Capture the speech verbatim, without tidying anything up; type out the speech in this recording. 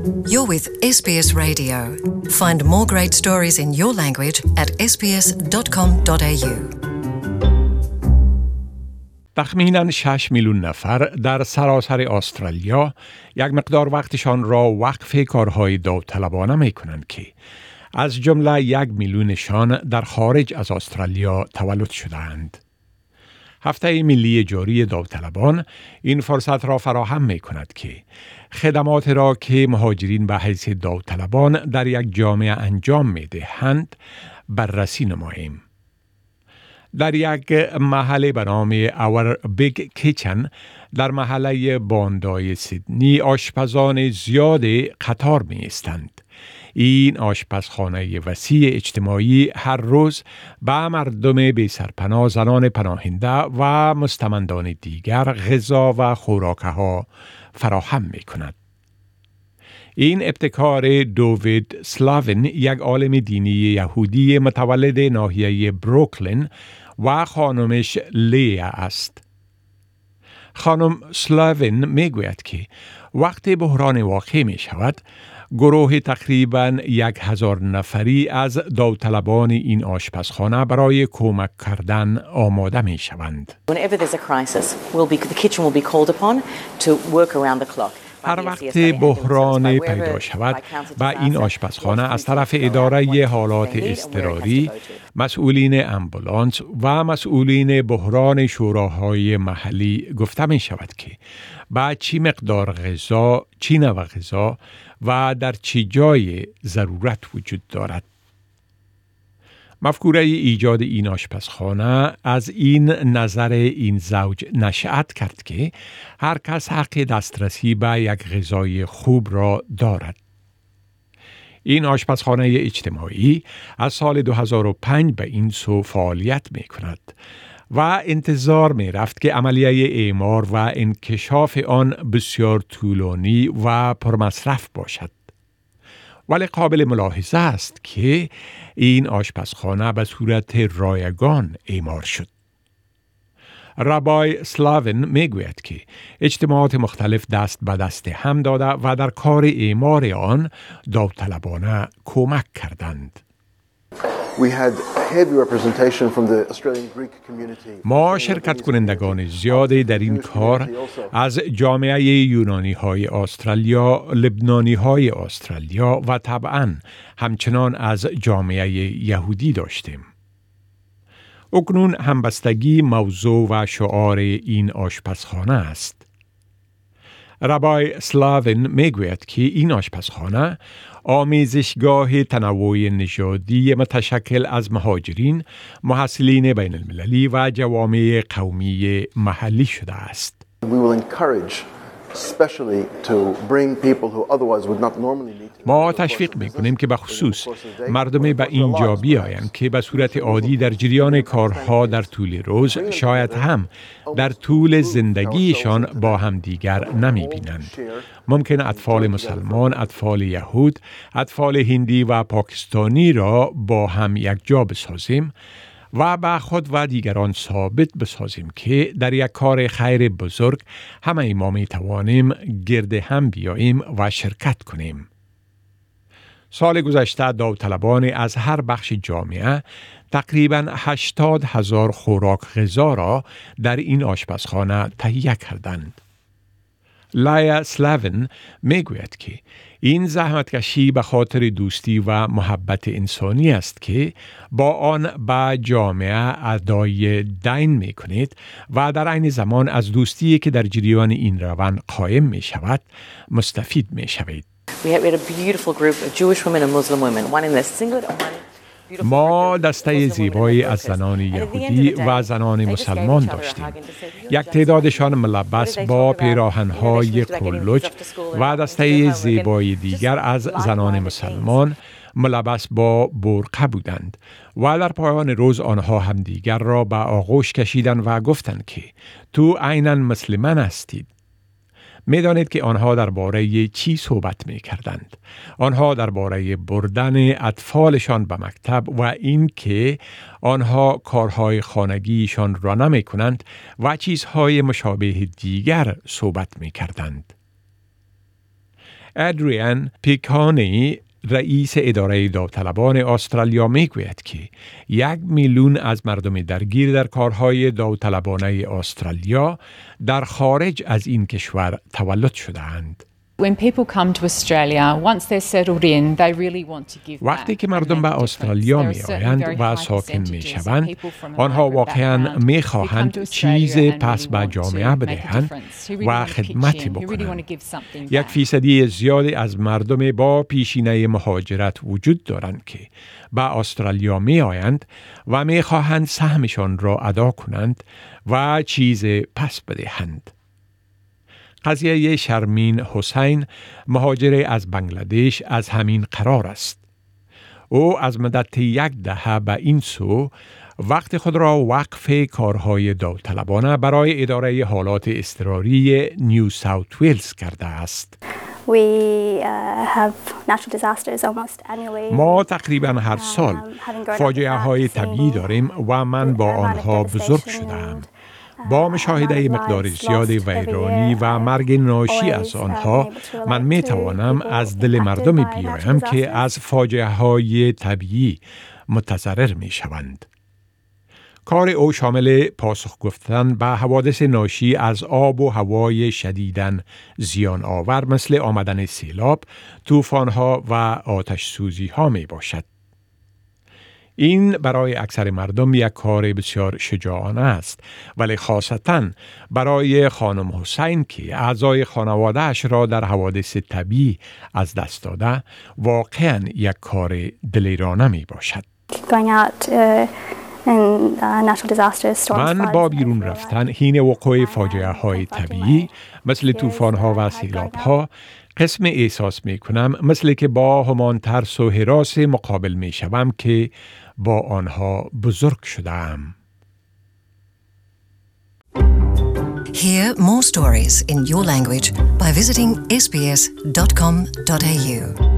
You're with S B S Radio. Find more great stories in your language at s b s dot com dot a u. تخمیناً شش میلیون نفر در سراسر استرالیا یک مقدار وقتشان را وقف کارهای داوطلبانه می کنند که از جمله یک میلیونشان در خارج از استرالیا تولد شده‌اند. هفته ملی جاری داوطلبان این فرصت را فراهم می کند که خدمات را که مهاجرین به حیث داوطلبان در یک جامعه انجام می دهند بررسی نماییم. در یک محله به نام Our Big Kitchen در محله باندای سیدنی آشپزان زیاد قطار می ایستند. این آشپزخانه وسیع اجتماعی هر روز به مردم بی سرپناه، زنان پناهنده و مستمندان دیگر غذا و خوراکها فراهم می کند. این ابتکار دوید سلاوین، یک عالم دینی یهودی متولد ناحیه بروکلین و خانمش لیا است. خانم سلاوین می گوید که وقتی بحران واقع می شود، گروه تقریباً یک هزار نفری از داوطلبان این آشپزخانه برای کمک کردن آماده می شوند. Whenever there's a crisis, we'll be, the kitchen will be called upon to work around the clock. هر وقت بحران پیدا شود، با این آشپزخانه از طرف اداره حالات اضطراری، مسئولین امبولانس و مسئولین بحران شوراهای محلی گفته می شود که با چی مقدار غذا، چی نوع غذا و در چی جای ضرورت وجود دارد. مفکوره ایجاد این آشپزخانه از این نظر این زوج نشأت کرد که هر کس حق دسترسی به یک غذای خوب را دارد. این آشپزخانه اجتماعی از سال دو هزار و پنج به این سو فعالیت می کند و انتظار می رفت که عملیه اعمار و انکشاف آن بسیار طولانی و پرمصرف باشد. ولی قابل ملاحظه است که این آشپزخانه به صورت رایگان اعمار شد. ربای سلاوین می گوید که اجتماعات مختلف دست به دست هم داده و در کار اعمار آن داوطلبانه کمک کردند. We had heavy representation from the Australian Greek community. ما شرکت کنندگان زیادی در این کار از جامعه یونانی های استرالیا، لبنانی های استرالیا و طبعاً همچنان از جامعه یهودی داشتیم. اکنون همبستگی موضوع و شعار این آشپزخانه است. ربای سلاوین میگوید که این آشپزخانه آمیزشگاه تنوع نژادی متشکل از مهاجرین، محصلین بین المللی و جوامع قومی محلی شده است. We will encourage especially to bring people who otherwise would not normally meet. ما تشویق میکنیم که به خصوص مردم به اینجا بیایند که به صورت عادی در جریان کارها در طول روز شاید هم در طول زندگیشان با هم دیگر نمی بینند. ممکن اطفال مسلمان، اطفال یهود، اطفال هندی و پاکستانی را با هم یک جا بسازیم و به خود و دیگران ثابت بسازیم که در یک کار خیر بزرگ همه ما می توانیم گرد هم بیاییم و شرکت کنیم. سال گذشته داوطلبان از هر بخش جامعه تقریباً هشتاد هزار خوراک غذا را در این آشپزخانه تهیه کردند. لیا سلاوین می گوید که این زحمتکشی به خاطر دوستی و محبت انسانی است که با آن به جامعه ادای دین می کنید و در عین زمان از دوستی که در جریان این روند قائم می شود مستفید می شوید. We had, we had a beautiful group of Jewish women and Muslim women, one in their singlet and one ما دسته زیبایی از زنان یهودی و زنان مسلمان داشتیم. یک تعدادشان ملبس با پیراهن‌های قلوچ و دسته زیبایی دیگر از زنان مسلمان ملبس با برقع بودند و در پایان روز آنها هم دیگر را به آغوش کشیدند و گفتند که تو عیناً مثل من هستید. می دانید که آنها درباره چی صحبت می کردند. آنها درباره بردن اطفالشان به مکتب و این که آنها کارهای خانگیشان را نمی کنند و چیزهای مشابه دیگر صحبت می کردند. ادریان پیکانی رئیس اداره داوطلبان استرالیا میگوید که یک میلیون از مردم درگیر در کارهای داوطلبانه استرالیا در خارج از این کشور تولد شده‌اند. When people come to Australia, once they're settled in, they really want to give back. وقتی که مردم به استرالیا می آیند و ساکن می شوند، آنها واقعاً می خواهند چیز پس به جامعه بدهند و خدمتی بکنند. یک فیصدی زیادی از مردم با پیشینه مهاجرت وجود دارند که به استرالیا می آیند و می خواهند سهمشان را ادا کنند و چیز پس بدهند. قضیه شرمین حسین مهاجر از بنگلادش از همین قرار است. او از مدت یک دهه به این سو وقت خود را وقف کارهای داوطلبانه برای اداره حالات اضطراری نیو ساوت ویلز کرده است. We uh, have natural disasters almost annually. ما تقریبا هر سال فاجعه های طبیعی داریم و من با آنها بزرگ شدم. با مشاهده مقدار زیاد ویرانی و مرگ ناشی از آنها، من می توانم از دل مردم بیایم که از فاجعه های طبیعی متضرر می شوند. کار او شامل پاسخ گفتن به حوادث ناشی از آب و هوای شدیداً زیان آور مثل آمدن سیلاب، طوفان‌ها و آتش سوزی ها می باشد. این برای اکثر مردم یک کار بسیار شجاعانه است، ولی خاصتاً برای خانم حسین که اعضای خانواده‌اش را در حوادث طبیعی از دست داده، واقعاً یک کار دلیرانه می باشد. من با بیرون رفتن حین وقوع فاجعه های طبیعی مثل طوفان ها و سیلاب ها قسم احساس می کنم مثل که با همان ترس و هراس مقابل می شوم که با آنها بزرگ شدم. Hear more stories in your language by visiting s b s dot com dot a u.